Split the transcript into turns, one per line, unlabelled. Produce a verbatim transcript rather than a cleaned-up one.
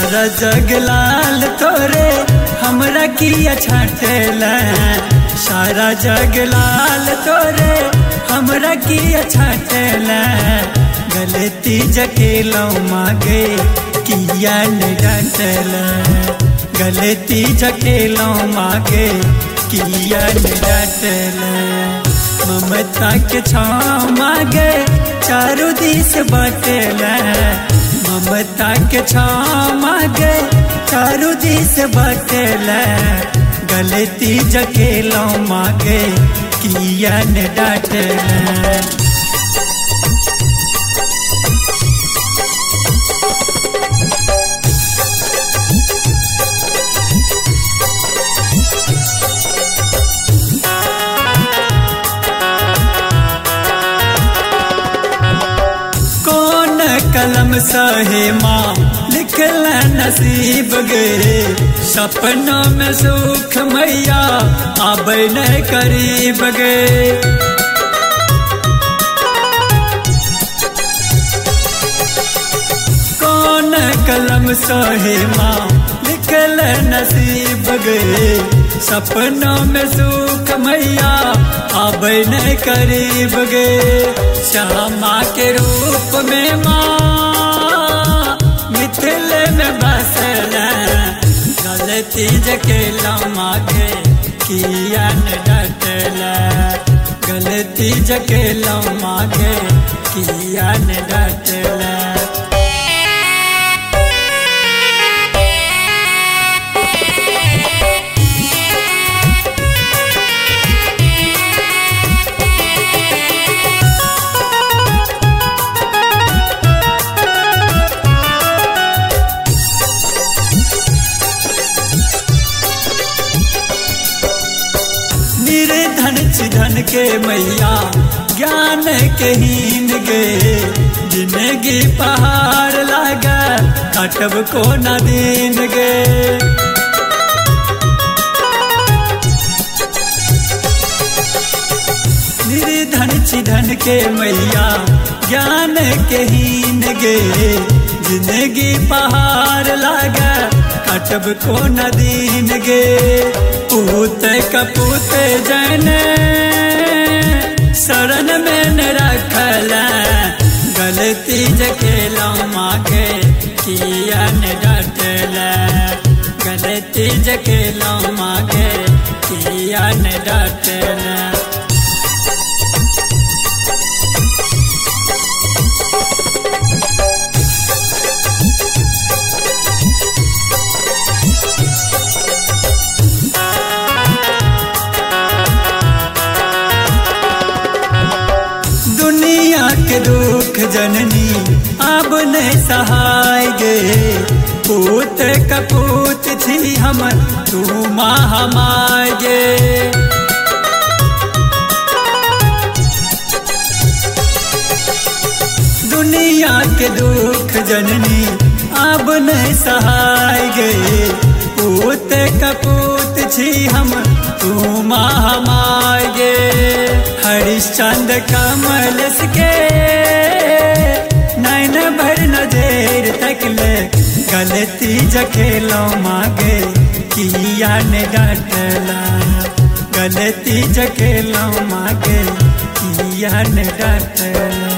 सारा जग लाल तोरे हमरा किया छाटेला। सारा जग लाल तोरे हमरा किया छाटेला। गलती जकेलो मागे किया न डांटला। गलती जकेलो मागे किया न डांटला। ममता के छाँव मागे चारों दिस बाटेला। ममता के छाँव मागे चारों दिस बाटेला। गलती जकेलो मागे किया न डांटला। कलम सहे माँ लिखल नसीब गे। सपनों में सुख मैया आबे न करीब गे। कौन कलम सहे माँ लिखल नसीब गे। सपनों में सुख मैया आबे न करीब गे। श्यामा के रूप में माँ मिथिल में बसला। गलती जकेलो मागे किया न डांटला। गलती जकेलो मागे किया न डांटला। निर्धन चिधन के मैया ज्ञान के हीन गे। जिंदगी पहाड़ लागा काटब को न दिन गे। निर्धन चिधन के मैया ज्ञान के हीन गे। जिंदगी पहाड़ लागा काटब को न दिन गे। पूत कपूत जन शरण में न रखला। गलती जकेलो मागे किया न डांटला। गलती जकेलो मागे किया न डांटला। के दुख जननी अब न सहाय गे। पूत कपूत छी हमर तू माँ हमाय गे। दुनिया के दुख जननी अब न सहाय गे। पूत कपूत छी हम तू माँ हमाय गे। हरिश्चंद्र कमलस के नैन भर नजर तकले। गलती जकेलो मागे किया न डांटला। गलती जकेलो मागे किया न डांटला।